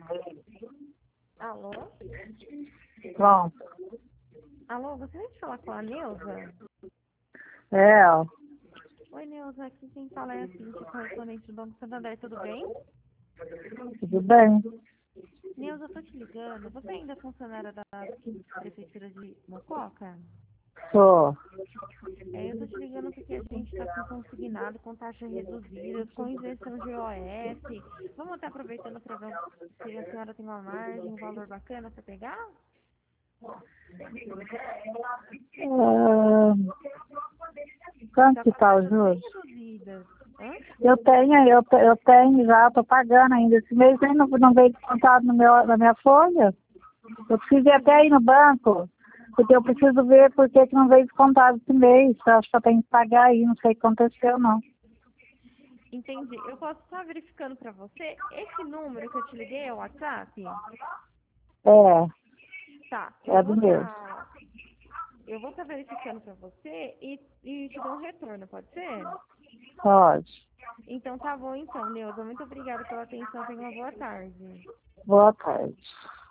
Alô? Bom, Alô, gostaria de falar com a Neuza? ó. Oi, Neuza, aqui quem fala é a Cintia, correspondente do Banco Santander, tudo bem? Tudo bem? Neuza, eu tô te ligando. Você ainda é funcionária da Prefeitura de Mococa? Sou. Eu tô te ligando porque a gente tá com consignado, com taxas reduzidas, com isenção de IOF. Vamos estar aproveitando para ver se a senhora tem uma margem, um valor bacana para pegar? Ah, quanto Tá que com tá os taxas bem juros? reduzidas. Hã? Eu tenho já, tô pagando ainda. Esse mês nem não veio descontado na minha folha. Eu preciso ir até ir no banco, porque eu preciso ver por que não veio descontado esse mês. Eu acho que eu tenho que pagar aí, não sei o que aconteceu, não. Entendi. Eu posso estar verificando para você. Esse número que eu te liguei é o WhatsApp? É, Tá. é do meu. Eu vou estar verificando para você e te dou um retorno, pode ser? Pode. Então tá bom então, Neuza. Muito obrigada pela atenção. Tenha uma boa tarde. Boa tarde.